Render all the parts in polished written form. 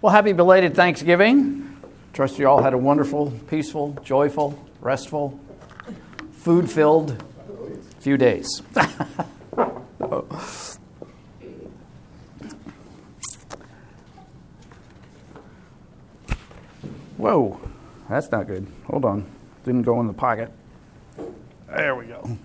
Well, happy belated Thanksgiving. Trust you all had a wonderful, peaceful, joyful, restful, food-filled few days. Whoa, that's not good. Hold on. Didn't go in the pocket. There we go.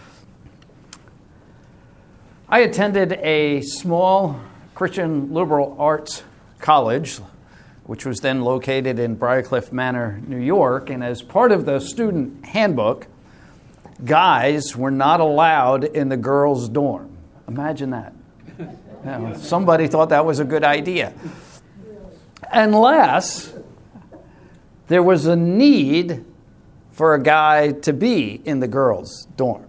I attended a small Christian liberal arts college, which was then located in Briarcliff Manor, New York, and as part of the student handbook, guys were not allowed in the girls' dorm. Imagine that. Somebody thought that was a good idea. Unless there was a need for a guy to be in the girls' dorm.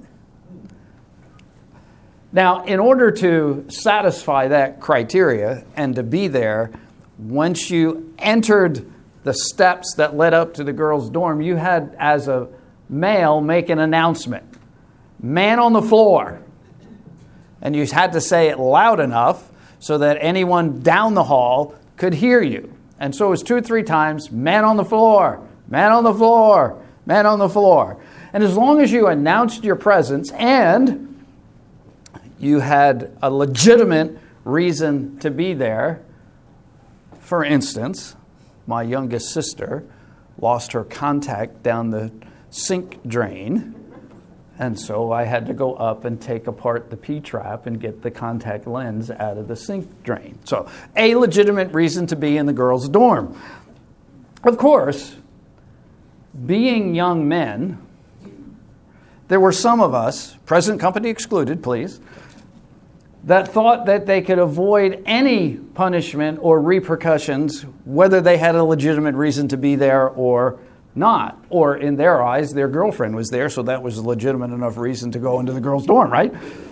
Now, in order to satisfy that criteria and to be there, once you entered the steps that led up to the girls' dorm, you had, as a male, make an announcement. Man on the floor. And you had to say it loud enough so that anyone down the hall could hear you. And so it was 2 or 3 times, man on the floor, man on the floor, man on the floor. And as long as you announced your presence and you had a legitimate reason to be there. For instance, my youngest sister lost her contact down the sink drain, and so I had to go up and take apart the P-trap and get the contact lens out of the sink drain. So, a legitimate reason to be in the girls' dorm. Of course, being young men, there were some of us, present company excluded, please, that thought that they could avoid any punishment or repercussions, whether they had a legitimate reason to be there or not. Or in their eyes, their girlfriend was there, so that was a legitimate enough reason to go into the girls' dorm, right?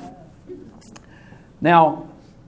Now,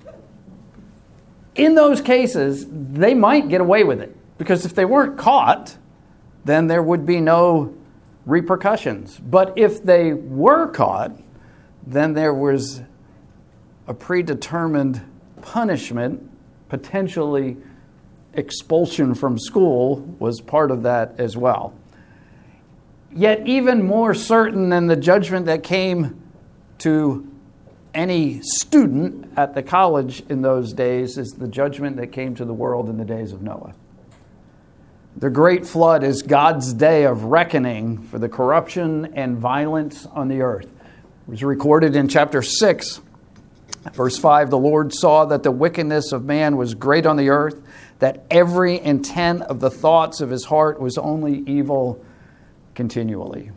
in those cases, they might get away with it, because if they weren't caught, then there would be no repercussions. But if they were caught, then there was a predetermined punishment, potentially expulsion from school, was part of that as well. Yet even more certain than the judgment that came to any student at the college in those days is the judgment that came to the world in the days of Noah. The great flood is God's day of reckoning for the corruption and violence on the earth. It was recorded in chapter 6, verse 5, the Lord saw that the wickedness of man was great on the earth, that every intent of the thoughts of his heart was only evil continually.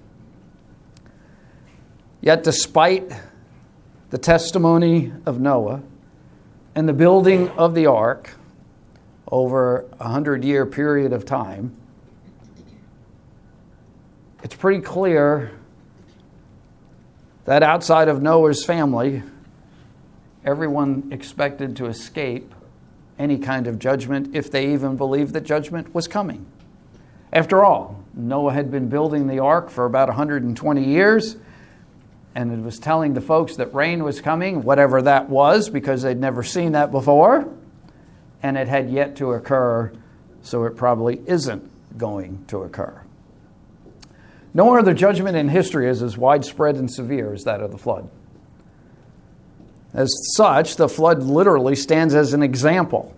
Yet despite the testimony of Noah and the building of the ark over a 100-year period of time, it's pretty clear that outside of Noah's family, everyone expected to escape any kind of judgment if they even believed that judgment was coming. After all, Noah had been building the ark for about 120 years, and it was telling the folks that rain was coming, whatever that was, because they'd never seen that before, and it had yet to occur, so it probably isn't going to occur. No other judgment in history is as widespread and severe as that of the flood. As such, the flood literally stands as an example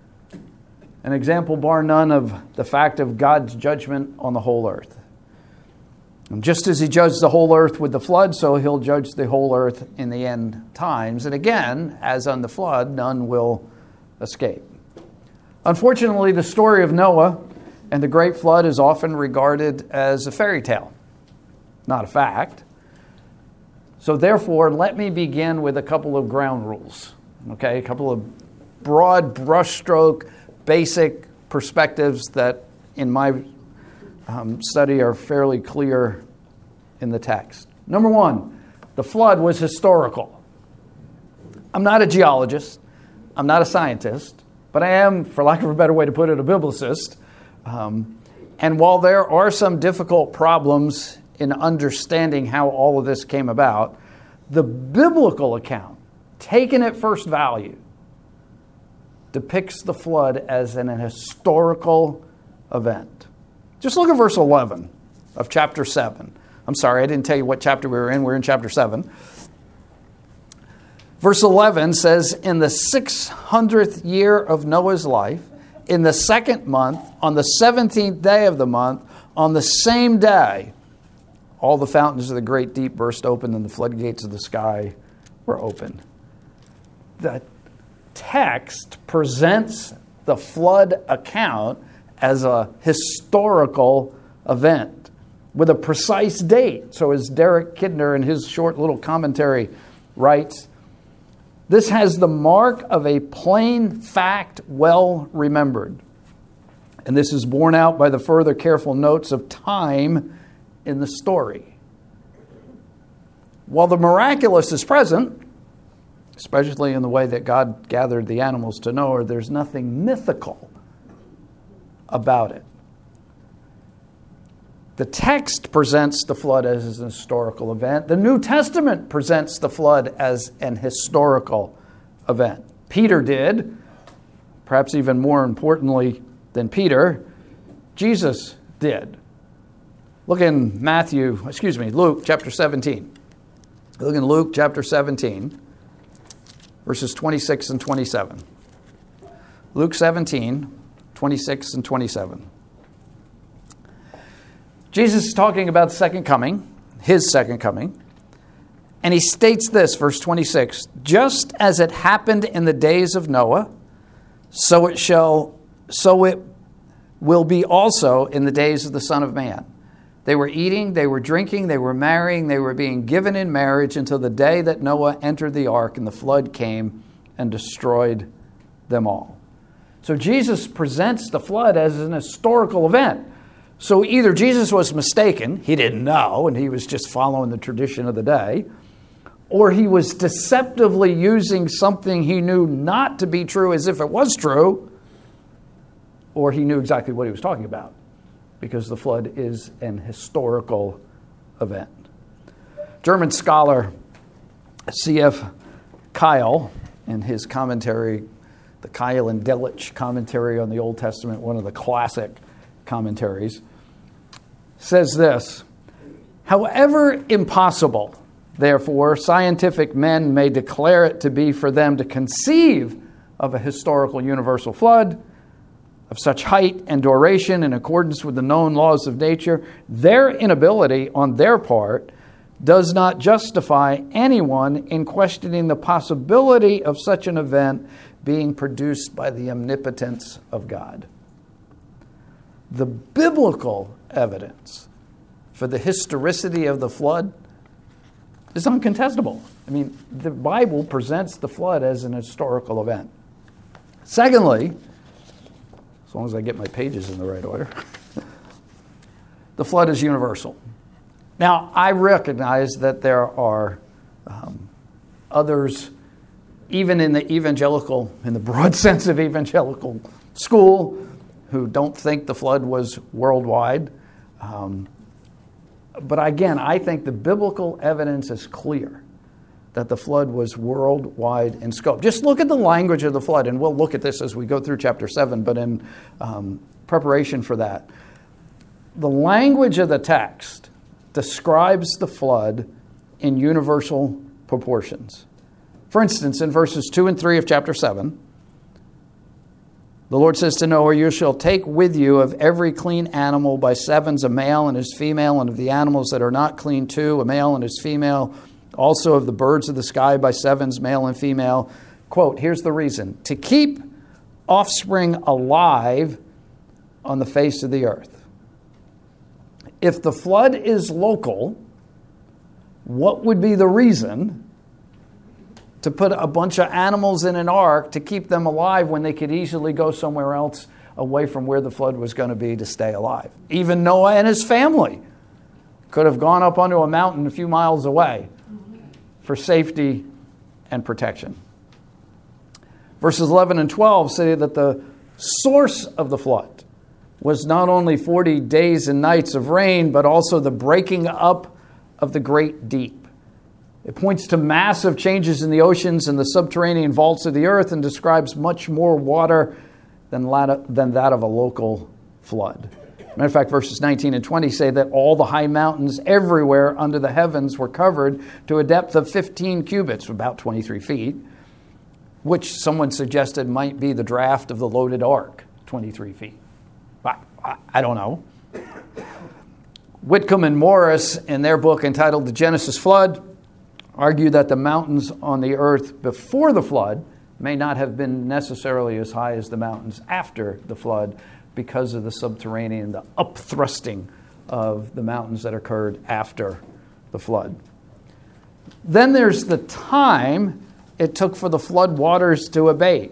bar none of the fact of God's judgment on the whole earth. And just as he judged the whole earth with the flood, so he'll judge the whole earth in the end times. And again, as on the flood, none will escape. Unfortunately, the story of Noah and the great flood is often regarded as a fairy tale, not a fact. So therefore, let me begin with a couple of ground rules, okay? A couple of broad brushstroke, basic perspectives that in my study are fairly clear in the text. Number one, the flood was historical. I'm not a geologist. I'm not a scientist. But I am, for lack of a better way to put it, a biblicist. And while there are some difficult problems in understanding how all of this came about, the biblical account, taken at first value, depicts the flood as an historical event. Just look at verse 11 of chapter 7. I'm sorry, I didn't tell you what chapter we were in. We're in chapter 7. Verse 11 says, in the 600th year of Noah's life, in the 2nd month, on the 17th day of the month, on the same day, all the fountains of the great deep burst open and the floodgates of the sky were opened. The text presents the flood account as a historical event with a precise date. So as Derek Kidner in his short little commentary writes, this has the mark of a plain fact well remembered. And this is borne out by the further careful notes of time in the story. While the miraculous is present, especially in the way that God gathered the animals to Noah, there's nothing mythical about it. The text presents the flood as an historical event. The New Testament presents the flood as an historical event. Peter did, perhaps even more importantly than Peter, Jesus did. Look in Luke chapter 17. Look in Luke chapter 17, verses 26 and 27. Luke 17, 26 and 27. Jesus is talking about the second coming, his second coming, and he states this, verse 26, just as it happened in the days of Noah, so it will be also in the days of the Son of Man. They were eating, they were drinking, they were marrying, they were being given in marriage until the day that Noah entered the ark and the flood came and destroyed them all. So Jesus presents the flood as an historical event. So either Jesus was mistaken, he didn't know, and he was just following the tradition of the day, or he was deceptively using something he knew not to be true as if it was true, or he knew exactly what he was talking about, because the flood is an historical event. German scholar C.F. Keil, in his commentary, the Keil and Delitzsch commentary on the Old Testament, one of the classic commentaries, says this: however impossible, therefore, scientific men may declare it to be for them to conceive of a historical universal flood of such height and duration in accordance with the known laws of nature, their inability on their part does not justify anyone in questioning the possibility of such an event being produced by the omnipotence of God. The biblical evidence for the historicity of the flood is uncontestable. I mean, the Bible presents the flood as an historical event. Secondly, as long as I get my pages in the right order, the flood is universal. Now, I recognize that there are others, even in the broad sense of evangelical school, who don't think the flood was worldwide. But again, I think the biblical evidence is clear that the flood was worldwide in scope. Just look at the language of the flood, and we'll look at this as we go through chapter 7, but in preparation for that, the language of the text describes the flood in universal proportions. For instance, in verses 2 and 3 of chapter 7, the Lord says to Noah, you shall take with you of every clean animal by sevens a male and his female, and of the animals that are not clean 2, a male and his female, also of the birds of the sky by sevens, male and female. Quote, here's the reason: to keep offspring alive on the face of the earth. If the flood is local, what would be the reason to put a bunch of animals in an ark to keep them alive when they could easily go somewhere else away from where the flood was going to be to stay alive? Even Noah and his family could have gone up onto a mountain a few miles away for safety and protection. Verses 11 and 12 say that the source of the flood was not only 40 days and nights of rain, but also the breaking up of the great deep. It points to massive changes in the oceans and the subterranean vaults of the earth and describes much more water than that of a local flood. Matter of fact, verses 19 and 20 say that all the high mountains everywhere under the heavens were covered to a depth of 15 cubits, about 23 feet, which someone suggested might be the draft of the loaded ark, 23 feet. I don't know. Whitcomb and Morris, in their book entitled The Genesis Flood, argue that the mountains on the earth before the flood may not have been necessarily as high as the mountains after the flood because of the subterranean, the upthrusting of the mountains that occurred after the flood. Then there's the time it took for the flood waters to abate.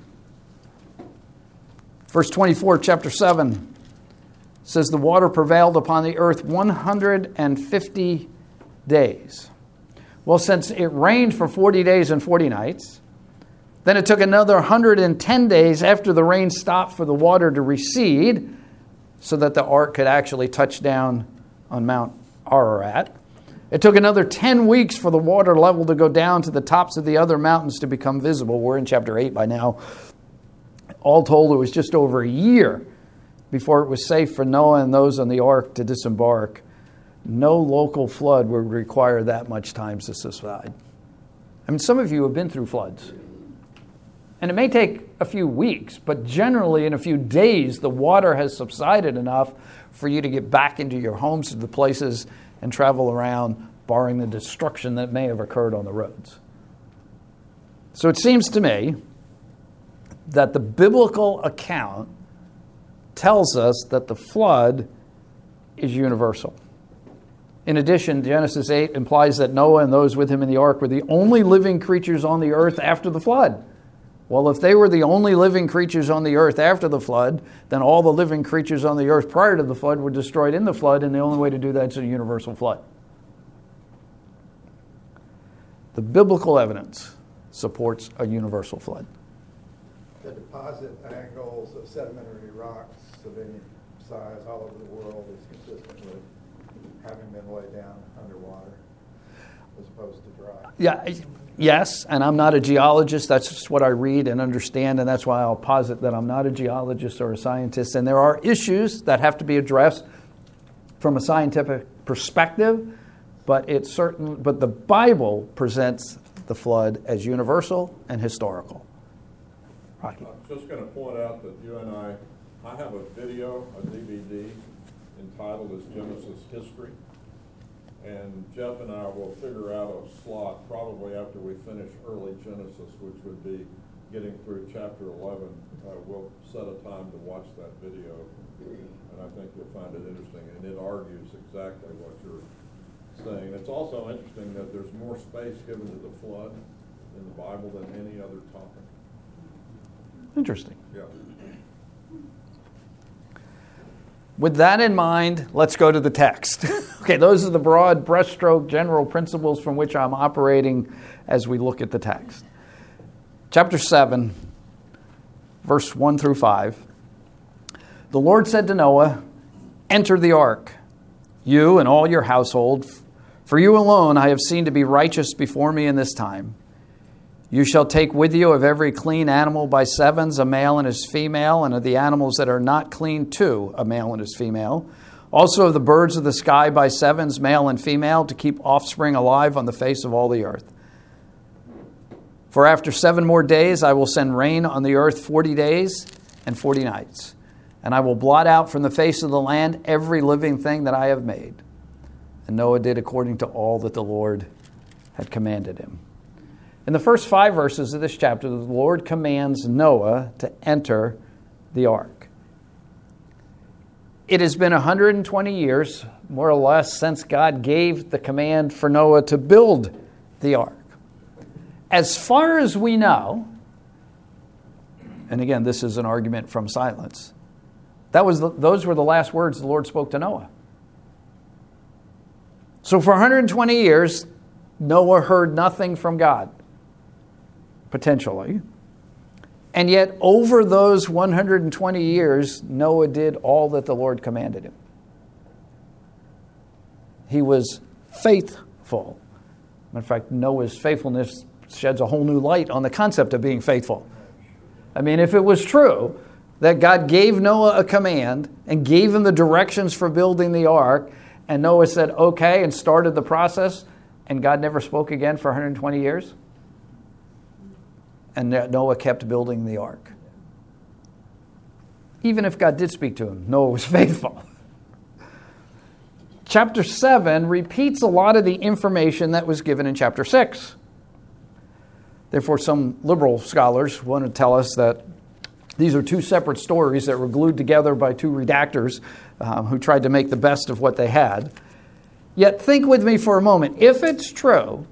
Verse 24, chapter 7, says the water prevailed upon the earth 150 days. Well, since it rained for 40 days and 40 nights, then it took another 110 days after the rain stopped for the water to recede so that the ark could actually touch down on Mount Ararat. It took another 10 weeks for the water level to go down to the tops of the other mountains to become visible. We're in chapter 8 by now. All told, it was just over a year before it was safe for Noah and those on the ark to disembark. No local flood would require that much time to subside. I mean, some of you have been through floods. And it may take a few weeks, but generally in a few days, the water has subsided enough for you to get back into your homes, to the places, and travel around, barring the destruction that may have occurred on the roads. So it seems to me that the biblical account tells us that the flood is universal. In addition, Genesis 8 implies that Noah and those with him in the ark were the only living creatures on the earth after the flood. Well, if they were the only living creatures on the earth after the flood, then all the living creatures on the earth prior to the flood were destroyed in the flood, and the only way to do that is a universal flood. The biblical evidence supports a universal flood. The deposit angles of sedimentary rocks of any size all over the world is consistent with having been laid down underwater as opposed to dry. Yeah. Yes, and I'm not a geologist. That's just what I read and understand, and that's why I'll posit that I'm not a geologist or a scientist. And there are issues that have to be addressed from a scientific perspective, but the Bible presents the flood as universal and historical. Rocky. I'm just going to point out that you and I have a video, a DVD, entitled as Genesis History. And Jeff and I will figure out a slot probably after we finish early Genesis, which would be getting through chapter 11. We'll set a time to watch that video, and I think you'll find it interesting. And it argues exactly what you're saying. It's also interesting that there's more space given to the flood in the Bible than any other topic. Interesting. Yeah. With that in mind, let's go to the text. Okay, those are the broad brushstroke general principles from which I'm operating as we look at the text. Chapter 7, verse 1 through 5. The Lord said to Noah, "Enter the ark, you and all your household, for you alone I have seen to be righteous before me in this time. You shall take with you of every clean animal by sevens, a male and his female, and of the animals that are not clean, two, a male and his female. Also of the birds of the sky by sevens, male and female, to keep offspring alive on the face of all the earth. For after 7 more days I will send rain on the earth 40 days and 40 nights. And I will blot out from the face of the land every living thing that I have made." And Noah did according to all that the Lord had commanded him. In the first 5 verses of this chapter, the Lord commands Noah to enter the ark. It has been 120 years, more or less, since God gave the command for Noah to build the ark. As far as we know, and again, this is an argument from silence, those were the last words the Lord spoke to Noah. So for 120 years, Noah heard nothing from God. Potentially. And yet, over those 120 years, Noah did all that the Lord commanded him. He was faithful. In fact, Noah's faithfulness sheds a whole new light on the concept of being faithful. I mean, if it was true that God gave Noah a command and gave him the directions for building the ark, and Noah said, okay, and started the process, and God never spoke again for 120 years, and Noah kept building the ark. Even if God did speak to him, Noah was faithful. Chapter 7 repeats a lot of the information that was given in chapter 6. Therefore, some liberal scholars want to tell us that these are two separate stories that were glued together by two redactors who tried to make the best of what they had. Yet think with me for a moment. If it's true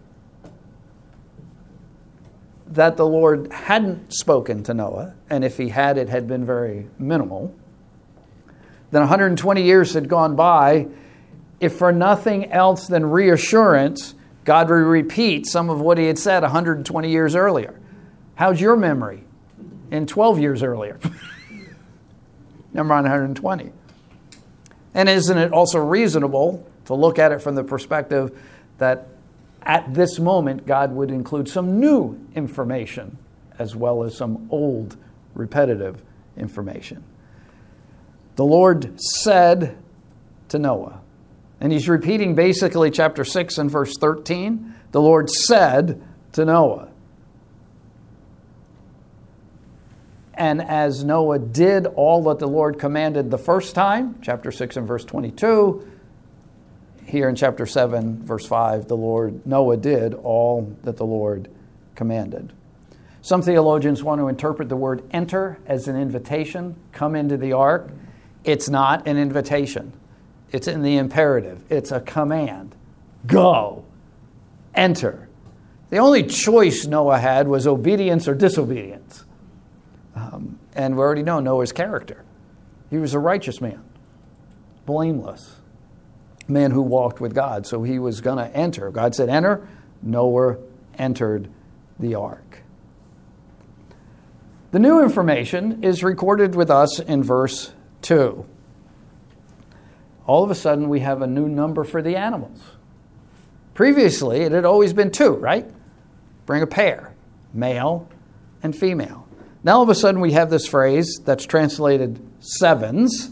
that the Lord hadn't spoken to Noah, and if he had, it had been very minimal, then 120 years had gone by. If for nothing else than reassurance, God would repeat some of what he had said 120 years earlier. How's your memory in 12 years earlier? Never mind 120. And isn't it also reasonable to look at it from the perspective that at this moment God would include some new information as well as some old repetitive information? The Lord said to Noah, and he's repeating basically chapter 6 and verse 13. The Lord said to Noah. And as Noah did all that the Lord commanded the first time, chapter 6 and verse 22, here in chapter 7, verse 5, Noah did all that the Lord commanded. Some theologians want to interpret the word enter as an invitation. Come into the ark. It's not an invitation. It's in the imperative. It's a command. Go. Enter. The only choice Noah had was obedience or disobedience. And we already know Noah's character. He was a righteous man. Blameless. A man who walked with God. So he was going to enter. God said, enter. Noah entered the ark. The new information is recorded with us in verse 2. All of a sudden, we have a new number for the animals. Previously, it had always been 2, right? Bring a pair, male and female. Now, all of a sudden, we have this phrase that's translated sevens.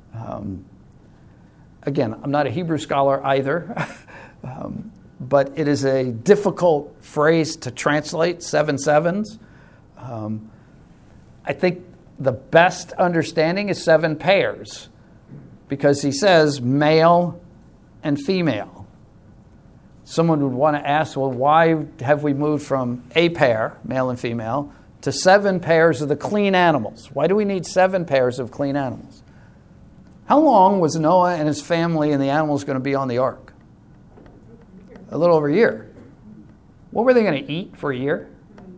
Again, I'm not a Hebrew scholar either, but it is a difficult phrase to translate, 7 sevens. I think the best understanding is 7 pairs. Because he says male and female. Someone would want to ask, well, why have we moved from a pair, male and female, to 7 pairs of the clean animals? Why do we need 7 pairs of clean animals? How long was Noah and his family and the animals going to be on the ark? A little over a year. What were they going to eat for a year?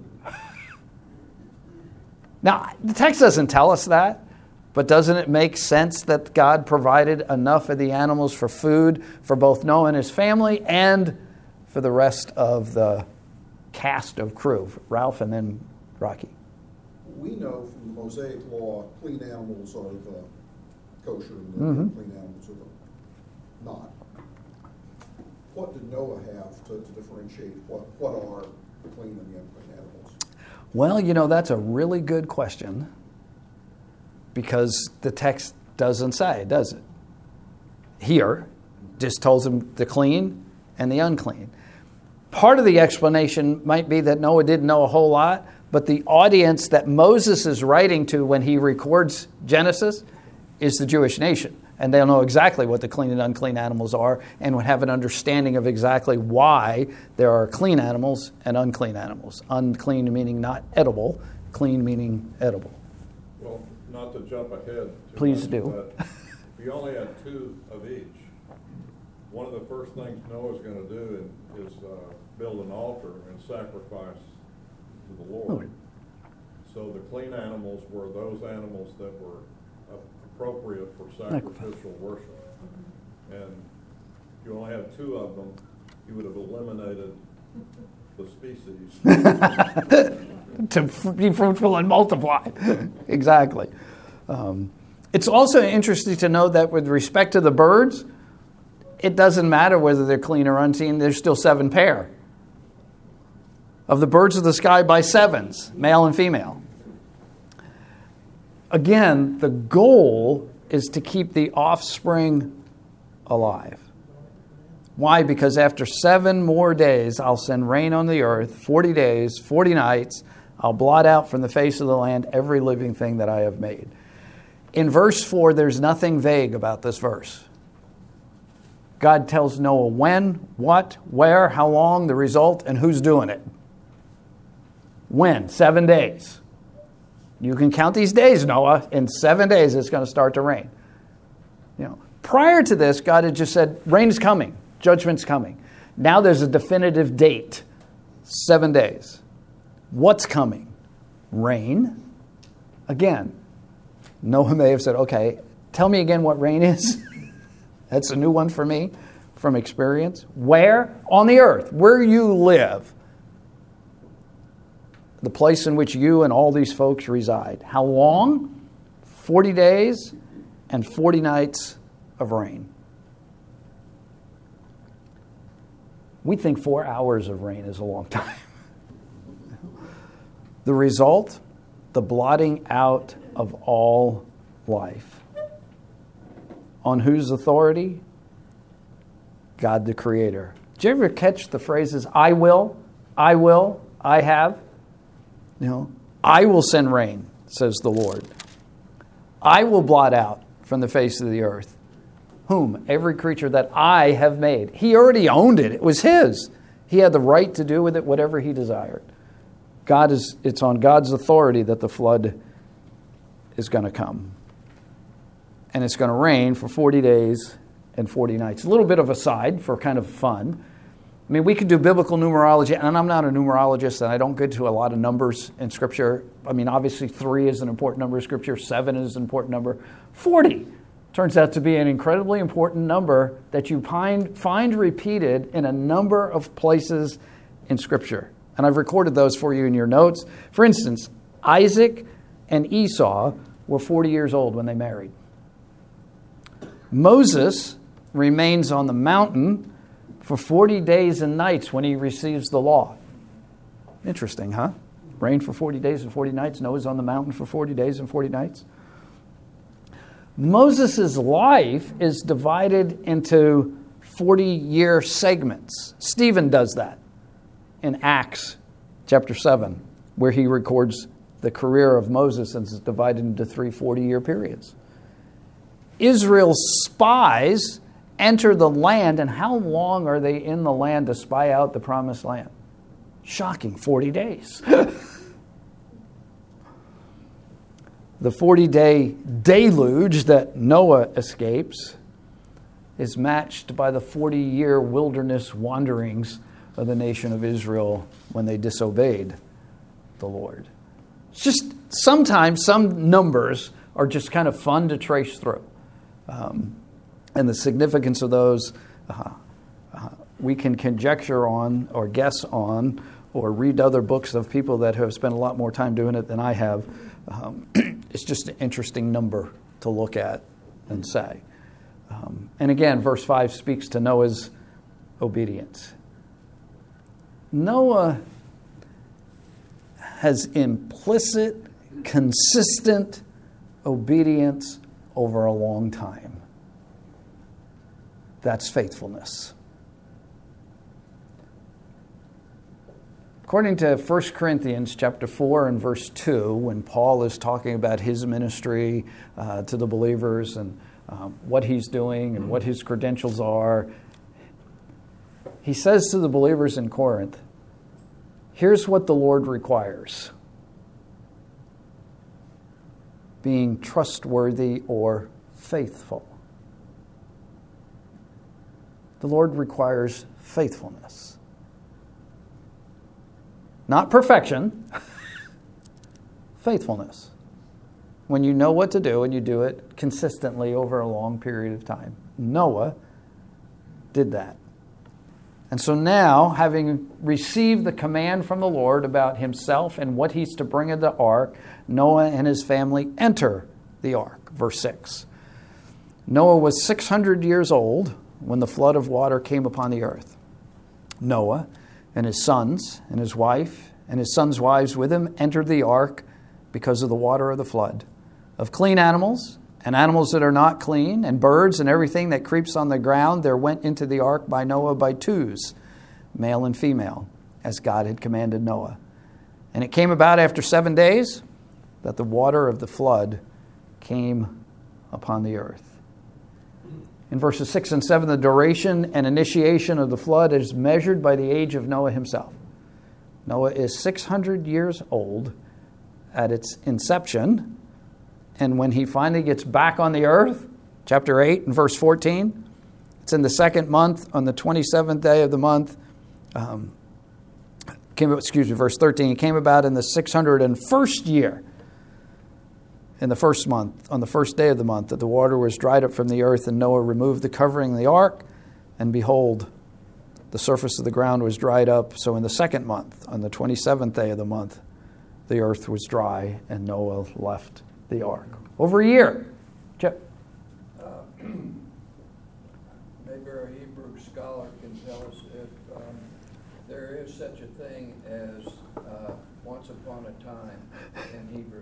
Now, the text doesn't tell us that. But doesn't it make sense that God provided enough of the animals for food for both Noah and his family and for the rest of the cast of crew, Ralph and then Rocky? We know from the Mosaic law, clean animals are the kosher and the clean animals are the not. What did Noah have to differentiate what are the clean and the unclean animals? Well, that's a really good question. Because the text doesn't say, does it? Here, just tells them the clean and the unclean. Part of the explanation might be that Noah didn't know a whole lot, but the audience that Moses is writing to when he records Genesis is the Jewish nation. And they'll know exactly what the clean and unclean animals are and would have an understanding of exactly why there are clean animals and unclean animals. Unclean meaning not edible, clean meaning edible. Well, not to jump ahead. Please do. If you only had 2 of each, one of the first things Noah's going to do is build an altar and sacrifice to the Lord. So the clean animals were those animals that were appropriate for sacrificial worship. And if you only had 2 of them, you would have eliminated the species. To be fruitful and multiply. Exactly. It's also interesting to know that with respect to the birds, it doesn't matter whether they're clean or unclean. There's still 7 pair. of the birds of the sky by sevens, male and female. Again, the goal is to keep the offspring alive. Why? Because after 7 more days, I'll send rain on the earth, 40 days, 40 nights. I'll blot out from the face of the land every living thing that I have made. In verse 4, there's nothing vague about this verse. God tells Noah when, what, where, how long, the result, and who's doing it. When? 7 days. You can count these days, Noah. In 7 days, it's going to start to rain. Prior to this, God had just said, rain's coming, judgment's coming. Now there's a definitive date, 7 days. What's coming? Rain. Again, Noah may have said, okay, tell me again what rain is. That's a new one for me from experience. Where? On the earth, where you live. The place in which you and all these folks reside. How long? 40 days and 40 nights of rain. We think 4 hours of rain is a long time. The result? The blotting out of all life. On whose authority? God the Creator. Did you ever catch the phrases, I will, I have? I will send rain, says the Lord. I will blot out from the face of the earth. Whom? Every creature that I have made. He already owned it. It was his. He had the right to do with it whatever he desired. It's on God's authority that the flood is going to come. And it's going to rain for 40 days and 40 nights. A little bit of a side for kind of fun. I mean, we could do biblical numerology, and I'm not a numerologist, and I don't get to a lot of numbers in Scripture. I mean, obviously 3 is an important number in Scripture. 7 is an important number. 40 turns out to be an incredibly important number that you find repeated in a number of places in Scripture. And I've recorded those for you in your notes. For instance, Isaac and Esau were 40 years old when they married. Moses remains on the mountain for 40 days and nights when he receives the law. Interesting, huh? Rain for 40 days and 40 nights. Noah's on the mountain for 40 days and 40 nights. Moses' life is divided into 40-year segments. Stephen does that in Acts chapter 7, where he records the career of Moses and is divided into 3 40-year periods. Israel's spies enter the land, and how long are they in the land to spy out the promised land? Shocking, 40 days. The 40-day deluge that Noah escapes is matched by the 40-year wilderness wanderings of the nation of Israel when they disobeyed the Lord. It's just sometimes some numbers are just kind of fun to trace through. And the significance of those we can conjecture on or guess on or read other books of people that have spent a lot more time doing it than I have. It's just an interesting number to look at and say. And again, verse 5 speaks to Noah's obedience. Noah has implicit, consistent obedience over a long time. That's faithfulness. According to 1 Corinthians chapter 4 and verse 2, when Paul is talking about his ministry to the believers and what he's doing and what his credentials are, he says to the believers in Corinth, here's what the Lord requires: being trustworthy or faithful. The Lord requires faithfulness. Not perfection, faithfulness. When you know what to do and you do it consistently over a long period of time. Noah did that. And so now, having received the command from the Lord about himself and what he's to bring in the ark, Noah and his family enter the ark. Verse 6. Noah was 600 years old when the flood of water came upon the earth. Noah, and his sons and his wife and his sons' wives with him entered the ark because of the water of the flood. Of clean animals and animals that are not clean, and birds and everything that creeps on the ground, there went into the ark by Noah by twos, male and female, as God had commanded Noah. And it came about after 7 days that the water of the flood came upon the earth. In verses 6 and 7, the duration and initiation of the flood is measured by the age of Noah himself. Noah is 600 years old at its inception, and when he finally gets back on the earth, chapter 8 and verse 14, it's in the second month, on the 27th day of the month, verse 13, it came about in the 601st year, in the first month, on the first day of the month, that the water was dried up from the earth, and Noah removed the covering of the ark, and behold, the surface of the ground was dried up. So in the second month, on the 27th day of the month, the earth was dry, and Noah left the ark. Over a year. Chip? Maybe our Hebrew scholar can tell us if there is such a thing as once upon a time in Hebrew.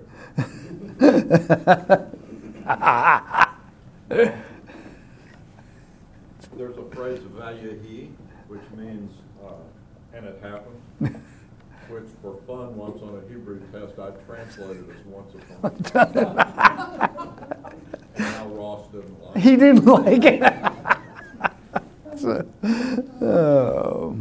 There's a phrase, vayahi, which means, and it happened, which for fun, once on a Hebrew test, I translated as once upon a time. And now Ross didn't like it. He didn't like it. Oh.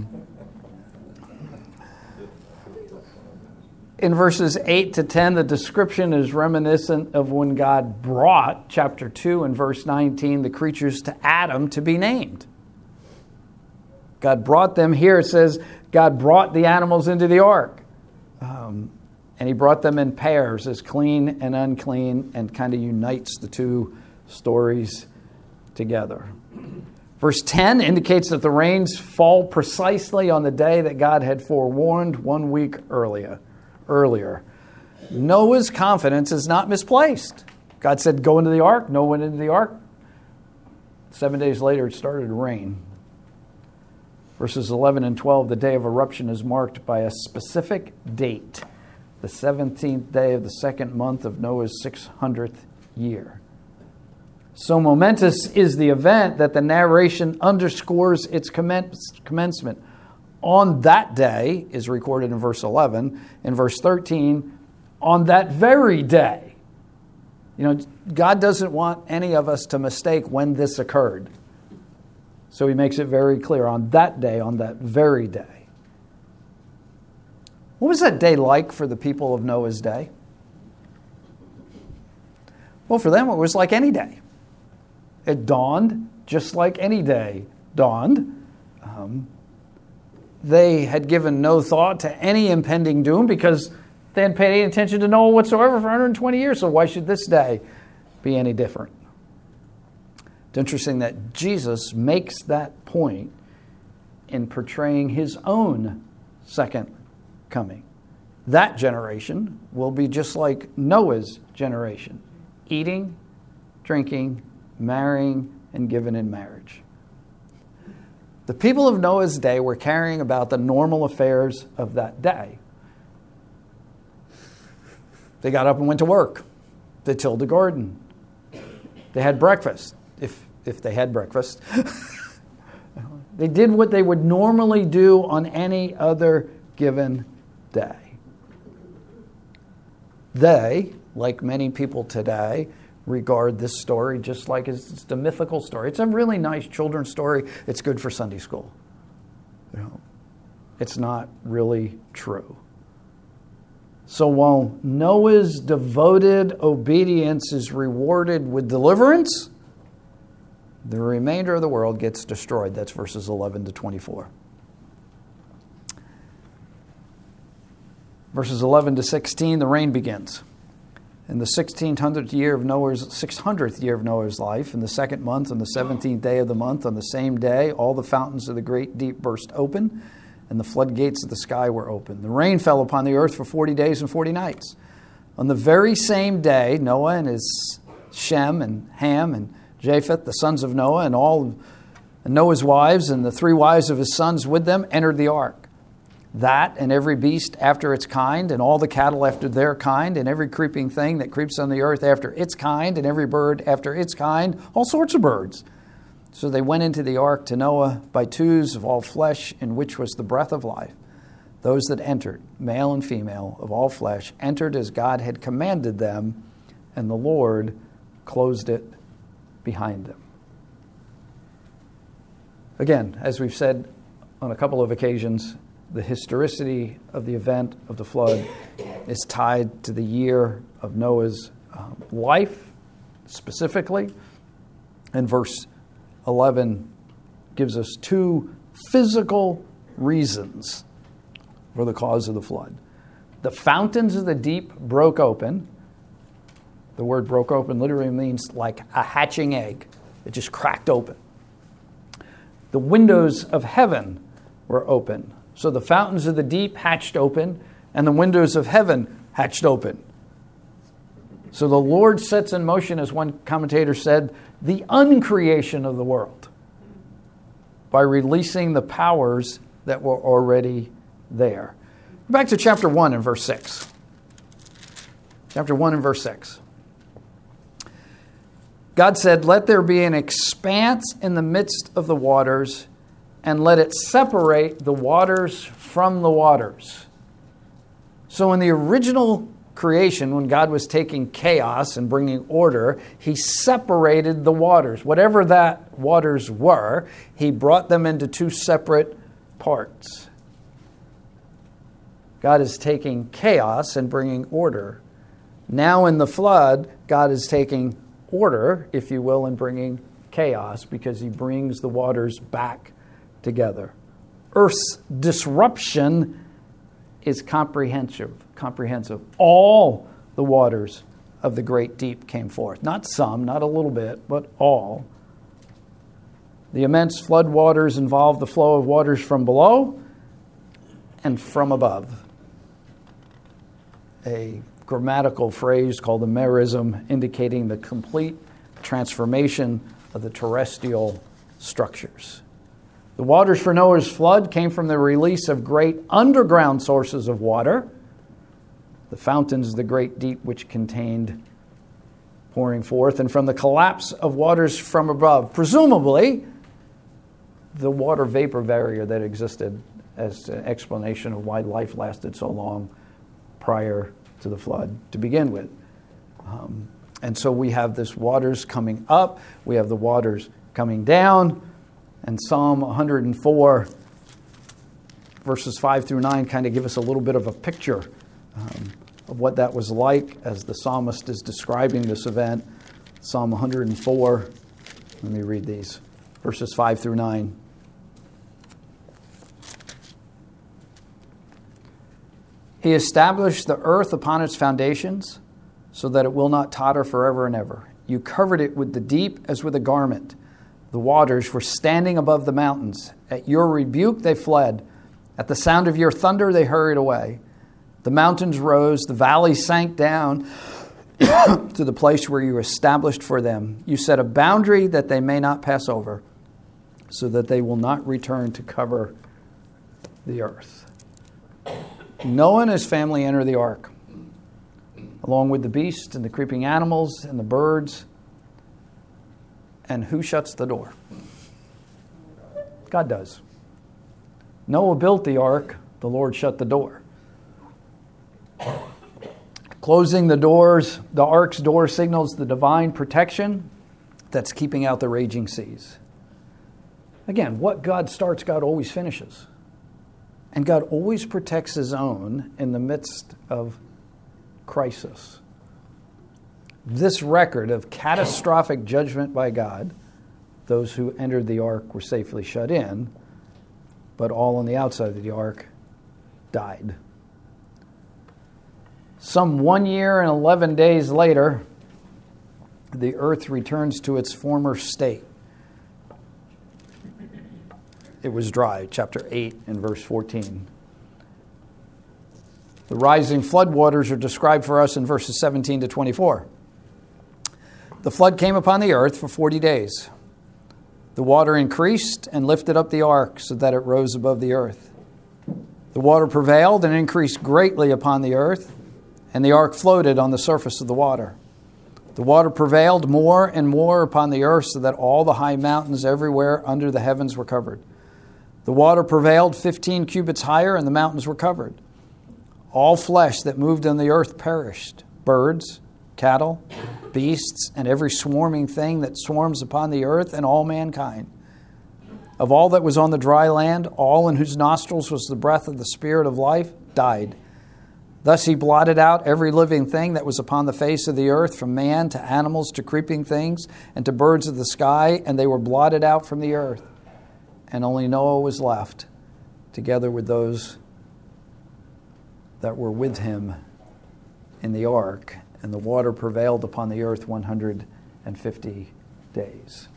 In verses 8 to 10, the description is reminiscent of when God brought, chapter 2 and verse 19, the creatures to Adam to be named. God brought them. Here it says, God brought the animals into the ark. And he brought them in pairs, as clean and unclean, and kind of unites the two stories together. Verse 10 indicates that the rains fall precisely on the day that God had forewarned 1 week earlier. Noah's confidence is not misplaced. God said, go into the ark. Noah went into the ark. 7 days later, it started to rain. Verses 11 and 12, the day of eruption is marked by a specific date, the 17th day of the second month of Noah's 600th year. So momentous is the event that the narration underscores its commencement. On that day is recorded in verse 11. In verse 13, on that very day. You know, God doesn't want any of us to mistake when this occurred. So he makes it very clear, on that day, on that very day. What was that day like for the people of Noah's day? Well, for them it was like any day. It dawned just like any day dawned. They had given no thought to any impending doom because they hadn't paid any attention to Noah whatsoever for 120 years. So why should this day be any different? It's interesting that Jesus makes that point in portraying his own second coming. That generation will be just like Noah's generation, eating, drinking, marrying, and given in marriage. The people of Noah's day were carrying about the normal affairs of that day. They got up and went to work. They tilled the garden. They had breakfast, if they had breakfast. They did what they would normally do on any other given day. They, like many people today, regard this story just like it's a mythical story. It's a really nice children's story. It's good for Sunday school. You know, it's not really true. So while Noah's devoted obedience is rewarded with deliverance, the remainder of the world gets destroyed. That's verses 11 to 24. Verses 11 to 16, the rain begins. In the 600th year of Noah's life, in the second month, on the 17th day of the month, on the same day, all the fountains of the great deep burst open, and the floodgates of the sky were opened. The rain fell upon the earth for 40 days and 40 nights. On the very same day, Noah and his Shem and Ham and Japheth, the sons of Noah, and all Noah's wives and the three wives of his sons with them entered the ark. that and every beast after its kind, and all the cattle after their kind, and every creeping thing that creeps on the earth after its kind, and every bird after its kind, all sorts of birds. So they went into the ark to Noah by twos of all flesh, in which was the breath of life. Those that entered, male and female, of all flesh, entered as God had commanded them, and the Lord closed it behind them. Again, as we've said on a couple of occasions, the historicity of the event of the flood is tied to the year of Noah's life specifically. And verse 11 gives us two physical reasons for the cause of the flood. The fountains of the deep broke open. The word broke open literally means like a hatching egg. It just cracked open. The windows of heaven were open. So the fountains of the deep hatched open, and the windows of heaven hatched open. So the Lord sets in motion, as one commentator said, the uncreation of the world by releasing the powers that were already there. Back to chapter 1 and verse 6. Chapter 1 and verse 6. God said, "Let there be an expanse in the midst of the waters, and let it separate the waters from the waters." So in the original creation, when God was taking chaos and bringing order, he separated the waters. Whatever that waters were, he brought them into two separate parts. God is taking chaos and bringing order. Now in the flood, God is taking order, if you will, and bringing chaos, because he brings the waters back together. Earth's disruption is comprehensive. All the waters of the great deep came forth. Not some, not a little bit, but all. The immense flood waters involved the flow of waters from below and from above. A grammatical phrase called a merism, indicating the complete transformation of the terrestrial structures. The waters for Noah's flood came from the release of great underground sources of water, the fountains of the great deep which contained pouring forth, and from the collapse of waters from above. Presumably, the water vapor barrier that existed as an explanation of why life lasted so long prior to the flood to begin with. And so we have this waters coming up, we have the waters coming down, and Psalm 104, verses 5 through 9, kind of give us a little bit of a picture of what that was like as the psalmist is describing this event. Psalm 104, let me read these, verses 5 through 9. He established the earth upon its foundations, so that it will not totter forever and ever. You covered it with the deep as with a garment. The waters were standing above the mountains. At your rebuke they fled. At the sound of your thunder they hurried away. The mountains rose, the valleys sank down to the place where you established for them. You set a boundary that they may not pass over, so that they will not return to cover the earth. Noah and his family enter the ark, along with the beasts and the creeping animals and the birds. And who shuts the door? God does. Noah built the ark, the Lord shut the door. Closing the doors, the ark's door signals the divine protection that's keeping out the raging seas. Again, what God starts, God always finishes. And God always protects his own in the midst of crisis. This record of catastrophic judgment by God, those who entered the ark were safely shut in, but all on the outside of the ark died. Some 1 year and 11 days later, the earth returns to its former state. It was dry, chapter 8 and verse 14. The rising floodwaters are described for us in verses 17 to 24. The flood came upon the earth for 40 days. The water increased and lifted up the ark so that it rose above the earth. The water prevailed and increased greatly upon the earth, and the ark floated on the surface of the water. The water prevailed more and more upon the earth, so that all the high mountains everywhere under the heavens were covered. The water prevailed 15 cubits higher, and the mountains were covered. All flesh that moved on the earth perished, birds, cattle, beasts, and every swarming thing that swarms upon the earth, and all mankind. Of all that was on the dry land, all in whose nostrils was the breath of the Spirit of life died. Thus he blotted out every living thing that was upon the face of the earth, from man to animals to creeping things and to birds of the sky, and they were blotted out from the earth. And only Noah was left, together with those that were with him in the ark, and the water prevailed upon the earth 150 days.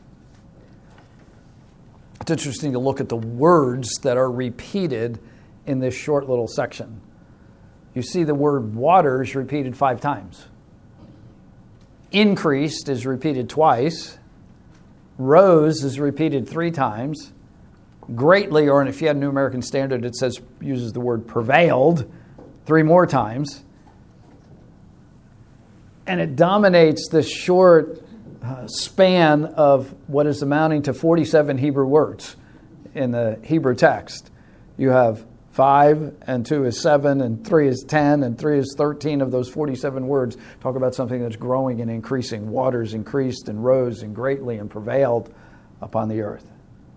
It's interesting to look at the words that are repeated in this short little section. You see the word waters repeated 5 times. Increased is repeated twice. Rose is repeated 3 times. Greatly, or if you had a New American Standard, it uses the word prevailed 3 more times. And it dominates this short span of what is amounting to 47 Hebrew words in the Hebrew text. You have 5, and 2 is 7, and 3 is 10, and 3 is 13 of those 47 words talk about something that's growing and increasing. Waters increased and rose and greatly and prevailed upon the earth.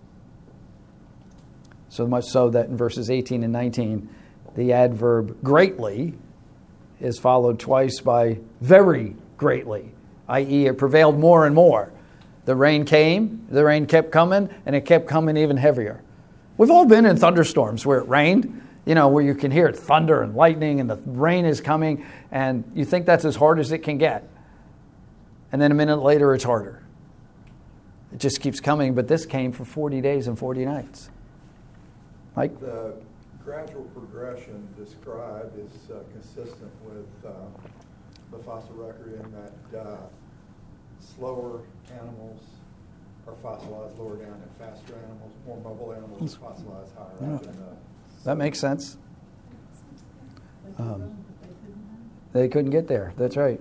So much so that in verses 18 and 19, the adverb greatly is followed twice by very greatly, i.e. it prevailed more and more. The rain came, the rain kept coming, and it kept coming even heavier. We've all been in thunderstorms where it rained, where you can hear it thunder and lightning and the rain is coming, and you think that's as hard as it can get. And then a minute later, it's harder. It just keeps coming, but this came for 40 days and 40 nights. Mike? The gradual progression described is consistent with the fossil record in that slower animals are fossilized lower down, and faster animals, more mobile animals, are fossilized higher up in the... That makes sense. They couldn't get there. That's right.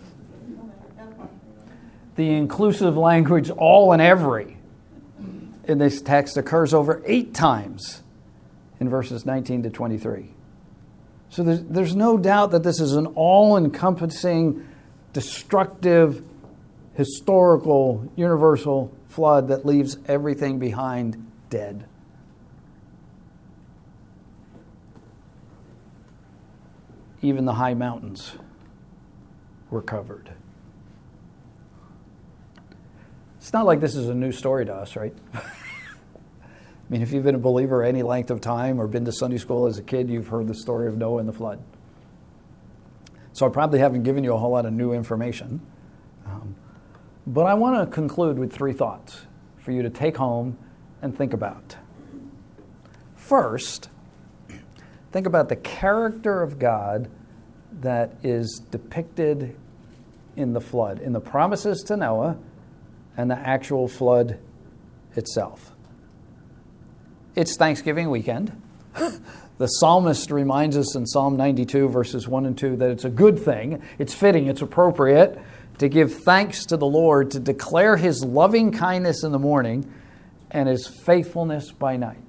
The inclusive language, all and every, in this text occurs over 8 times in verses 19 to 23. So there's no doubt that this is an all-encompassing, destructive, historical, universal flood that leaves everything behind dead. Even the high mountains were covered. It's not like this is a new story to us, right? I mean, if you've been a believer any length of time or been to Sunday school as a kid, you've heard the story of Noah and the flood. So I probably haven't given you a whole lot of new information. But I want to conclude with 3 thoughts for you to take home and think about. First, think about the character of God that is depicted in the flood, in the promises to Noah and the actual flood itself. It's Thanksgiving weekend. The psalmist reminds us in Psalm 92, verses 1 and 2, that it's a good thing, it's fitting, it's appropriate to give thanks to the Lord, to declare His loving kindness in the morning and His faithfulness by night.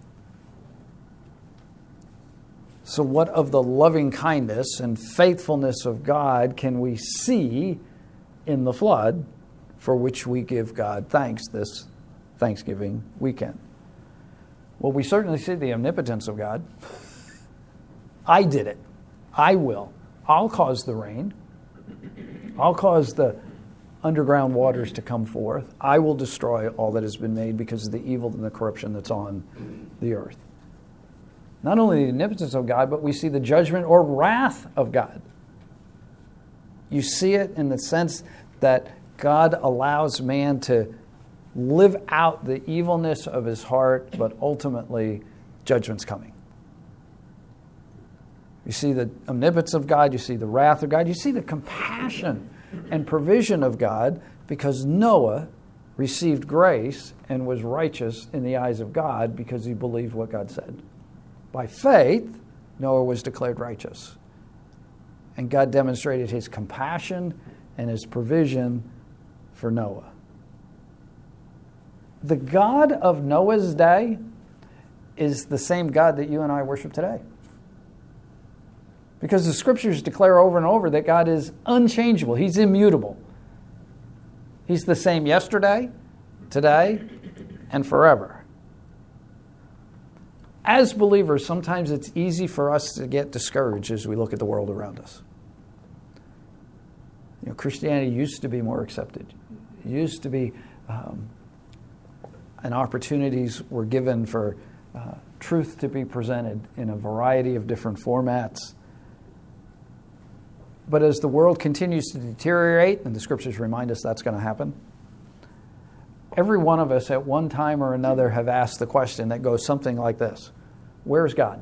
So what of the loving kindness and faithfulness of God can we see in the flood, for which we give God thanks this Thanksgiving weekend? Well, we certainly see the omnipotence of God. I did it. I will. I'll cause the rain. I'll cause the underground waters to come forth. I will destroy all that has been made because of the evil and the corruption that's on the earth. Not only the omnipotence of God, but we see the judgment or wrath of God. You see it in the sense that God allows man to live out the evilness of his heart, but ultimately judgment's coming. You see the omnipotence of God, you see the wrath of God, you see the compassion and provision of God, because Noah received grace and was righteous in the eyes of God because he believed what God said. By faith, Noah was declared righteous. And God demonstrated his compassion and his provision for Noah. The God of Noah's day is the same God that you and I worship today. Because the scriptures declare over and over that God is unchangeable. He's immutable. He's the same yesterday, today, and forever. As believers, sometimes it's easy for us to get discouraged as we look at the world around us. You know, Christianity used to be more accepted. It used to be, and opportunities were given for truth to be presented in a variety of different formats. But as the world continues to deteriorate, and the scriptures remind us that's going to happen, every one of us at one time or another have asked the question that goes something like this: where's God?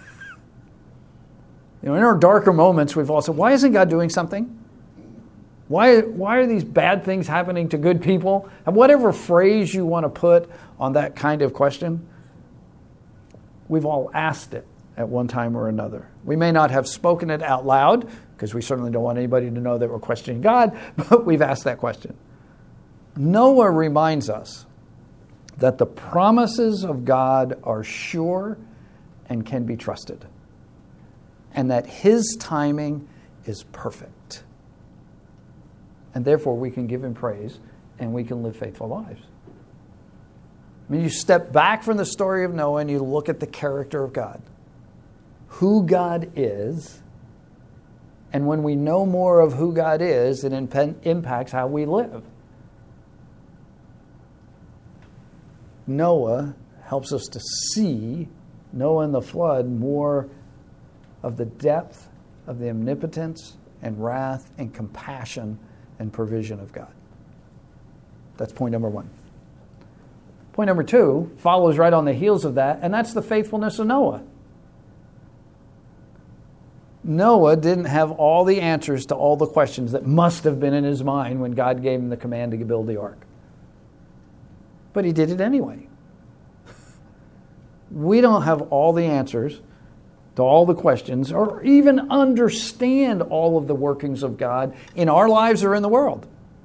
You know, in our darker moments, we've all said, why isn't God doing something? Why are these bad things happening to good people? And whatever phrase you want to put on that kind of question, we've all asked it at one time or another. We may not have spoken it out loud, because we certainly don't want anybody to know that we're questioning God, but we've asked that question. Noah reminds us that the promises of God are sure and can be trusted, and that his timing is perfect. And therefore we can give him praise and we can live faithful lives. I mean, you step back from the story of Noah and you look at the character of God, who God is, and when we know more of who God is, it impacts how we live. Noah helps us to see, Noah and the flood, more of the depth of the omnipotence and wrath and compassion and provision of God. That's point number one. Point number two follows right on the heels of that, and that's the faithfulness of Noah. Noah didn't have all the answers to all the questions that must have been in his mind when God gave him the command to build the ark. But he did it anyway. We don't have all the answers to all the questions or even understand all of the workings of God in our lives or in the world.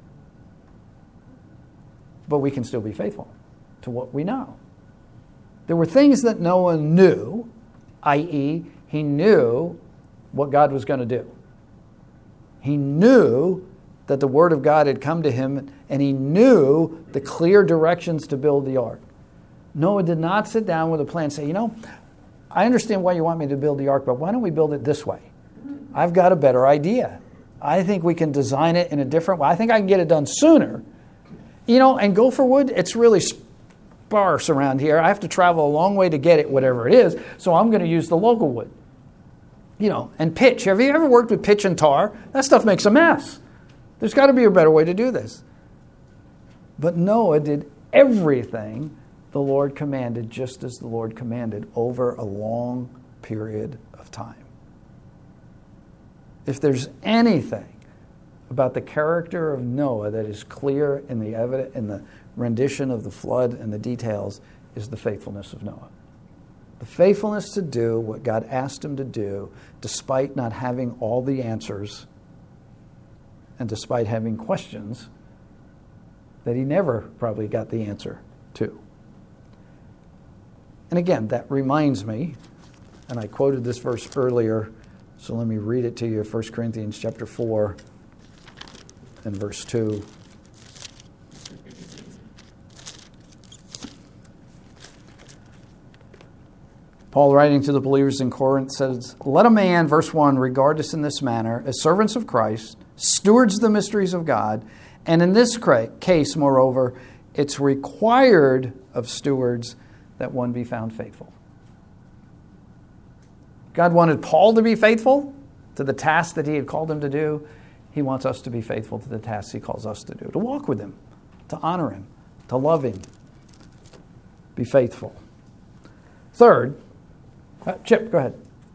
But we can still be faithful to what we know. There were things that Noah knew, i.e., he knew what God was going to do. He knew that the word of God had come to him, and he knew the clear directions to build the ark. Noah did not sit down with a plan and say, I understand why you want me to build the ark, but why don't we build it this way? I've got a better idea. I think we can design it in a different way. I think I can get it done sooner. And gopher wood, it's really sparse around here. I have to travel a long way to get it, whatever it is, so I'm going to use the local wood. And pitch. Have you ever worked with pitch and tar? That stuff makes a mess. There's got to be a better way to do this. But Noah did everything the Lord commanded, just as the Lord commanded, over a long period of time. If there's anything about the character of Noah that is clear in the rendition of the flood and the details, is the faithfulness of Noah. The faithfulness to do what God asked him to do, despite not having all the answers and despite having questions that he never probably got the answer to. And again, that reminds me, and I quoted this verse earlier, so let me read it to you, 1 Corinthians chapter 4 and verse 2. Paul, writing to the believers in Corinth, says, "Let a man," verse 1, "regard us in this manner, as servants of Christ, stewards of the mysteries of God, and in this case, moreover, it's required of stewards that one be found faithful." God wanted Paul to be faithful to the task that he had called him to do. He wants us to be faithful to the tasks he calls us to do, to walk with him, to honor him, to love him. Be faithful. Third, Chip, go ahead.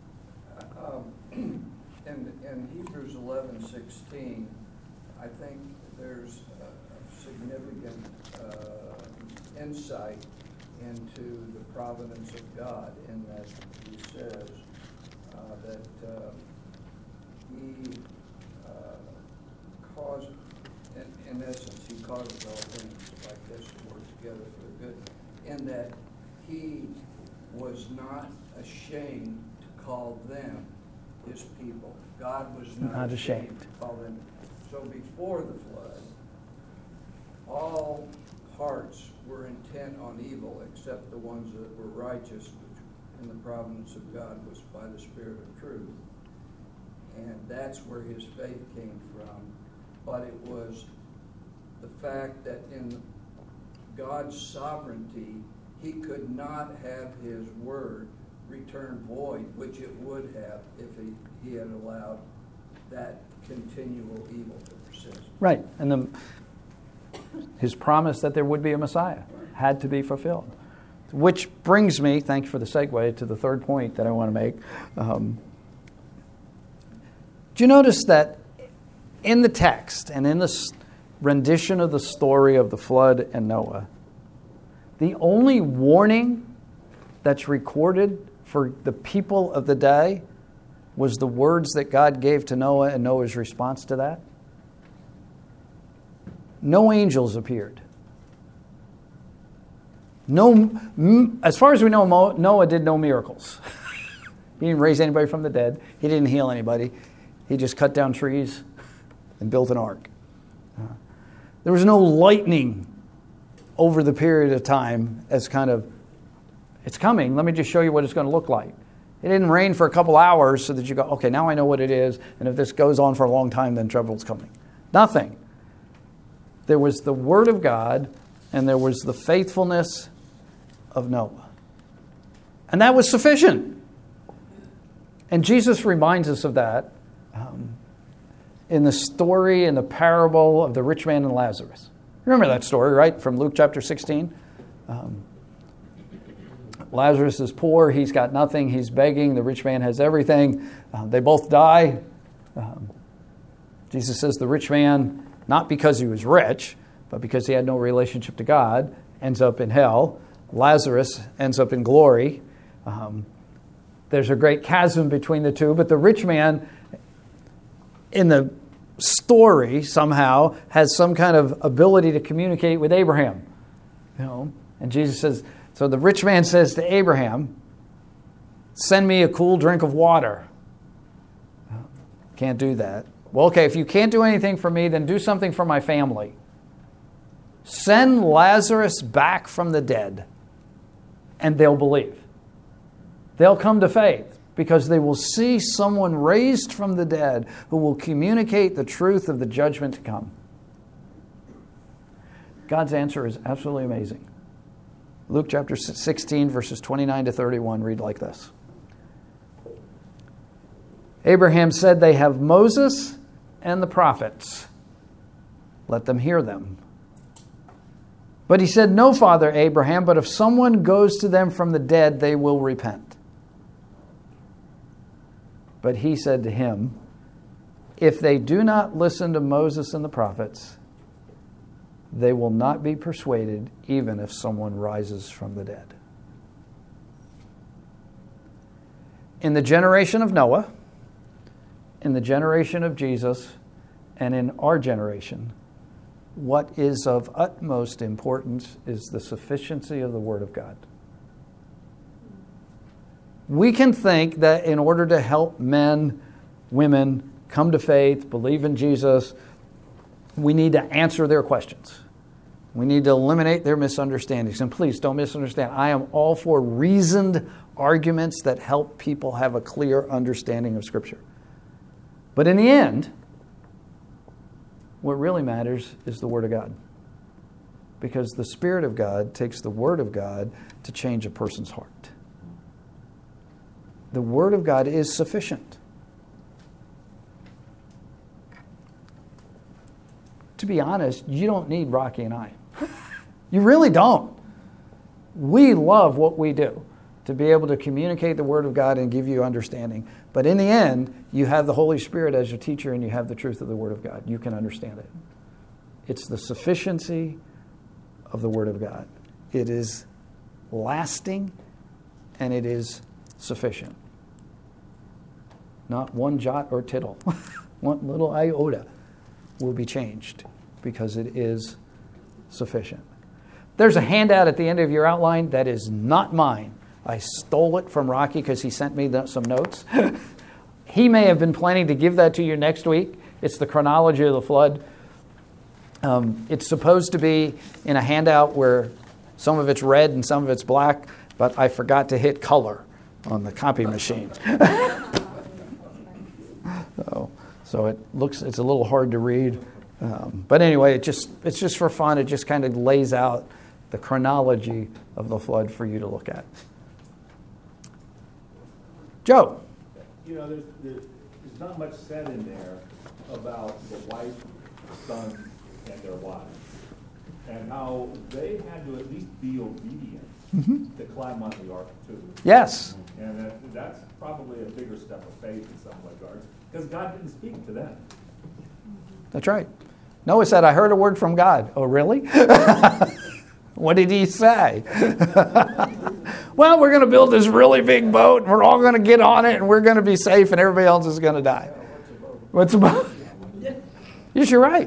In Hebrews 11:16, I think there's a significant insight into the providence of God, in that he says that he caused, in essence, he causes all things like this to work together for the good, in that he was not ashamed to call them his people. God was not ashamed to call them. So before the flood, all hearts were intent on evil except the ones that were righteous, which in the providence of God was by the Spirit of truth. And that's where his faith came from. But it was the fact that in God's sovereignty, he could not have his word return void, which it would have if he had allowed that continual evil to persist. Right. And his promise that there would be a Messiah had to be fulfilled. Which brings me, thank you for the segue, to the third point that I want to make. Do you notice that in the text and in this rendition of the story of the flood and Noah, the only warning that's recorded for the people of the day was the words that God gave to Noah and Noah's response to that? No angels appeared. No, as far as we know, Noah did no miracles. He didn't raise anybody from the dead. He didn't heal anybody. He just cut down trees and built an ark. There was no lightning over the period of time as kind of, it's coming, let me just show you what it's going to look like. It didn't rain for a couple hours so that you go, okay, now I know what it is, and if this goes on for a long time, then trouble's coming. Nothing. There was the Word of God, and there was the faithfulness of Noah. And that was sufficient. And Jesus reminds us of that in the story, in the parable of the rich man and Lazarus. Remember that story, right, from Luke chapter 16? Lazarus is poor. He's got nothing. He's begging. The rich man has everything. They both die. Jesus says the rich man, not because he was rich, but because he had no relationship to God, ends up in hell. Lazarus ends up in glory. There's a great chasm between the two, but the rich man in the story somehow has some kind of ability to communicate with Abraham. And Jesus says, so the rich man says to Abraham, send me a cool drink of water. Can't do that. Well, okay, if you can't do anything for me, then do something for my family. Send Lazarus back from the dead, and they'll believe. They'll come to faith because they will see someone raised from the dead who will communicate the truth of the judgment to come. God's answer is absolutely amazing. Luke chapter 16, verses 29 to 31 read like this. Abraham said, they have Moses and the prophets. Let them hear them. But he said, no, Father Abraham, but if someone goes to them from the dead, they will repent. But he said to him, if they do not listen to Moses and the prophets, they will not be persuaded, even if someone rises from the dead. In the generation of Noah, in the generation of Jesus, and in our generation, what is of utmost importance is the sufficiency of the Word of God. We can think that in order to help men, women come to faith, believe in Jesus, we need to answer their questions. We need to eliminate their misunderstandings. And please don't misunderstand. I am all for reasoned arguments that help people have a clear understanding of Scripture. But in the end, what really matters is the Word of God. Because the Spirit of God takes the Word of God to change a person's heart. The Word of God is sufficient. To be honest, you don't need Rocky and I. You really don't. We love what we do, to be able to communicate the Word of God and give you understanding. But in the end, you have the Holy Spirit as your teacher and you have the truth of the Word of God. You can understand it. It's the sufficiency of the Word of God. It is lasting, and it is sufficient. Not one jot or tittle, one little iota will be changed because it is sufficient. There's a handout at the end of your outline that is not mine. I stole it from Rocky because he sent me some notes. He may have been planning to give that to you next week. It's the chronology of the flood. It's supposed to be in a handout where some of it's red and some of it's black, but I forgot to hit color on the copy machine. So it's a little hard to read. But anyway, it's just for fun. It just kind of lays out the chronology of the flood for you to look at. Joe. There's not much said in there about the wife, the sons, and their wives, and how they had to at least be obedient to climb on the ark too. Yes. And that's probably a bigger step of faith in some regards, because God didn't speak to them. That's right. Noah said, I heard a word from God. Oh, really? What did he say? Well, we're going to build this really big boat, and we're all going to get on it, and we're going to be safe, and everybody else is going to die. What's a boat? Yes, you're right.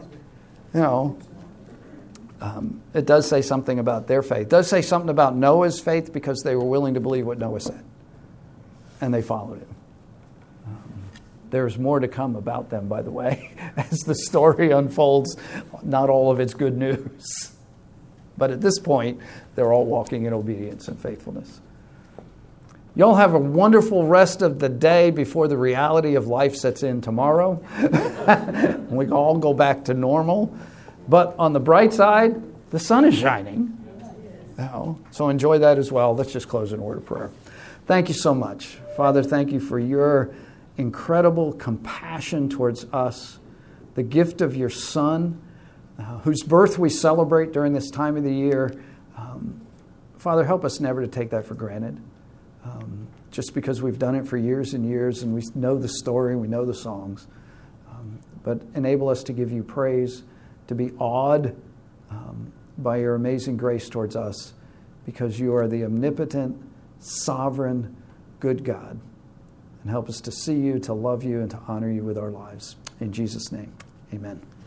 It does say something about their faith. It does say something about Noah's faith because they were willing to believe what Noah said, and they followed him. There's more to come about them, by the way, as the story unfolds. Not all of it's good news. But at this point, they're all walking in obedience and faithfulness. Y'all have a wonderful rest of the day before the reality of life sets in tomorrow. We can all go back to normal. But on the bright side, the sun is shining. So enjoy that as well. Let's just close in a word of prayer. Thank you so much. Father, thank you for your incredible compassion towards us, the gift of your Son, whose birth we celebrate during this time of the year. Father, help us never to take that for granted. Just because we've done it for years and years and we know the story, we know the songs. But enable us to give you praise, to be awed by your amazing grace towards us, because you are the omnipotent, sovereign, good God. And help us to see you, to love you, and to honor you with our lives. In Jesus' name, amen.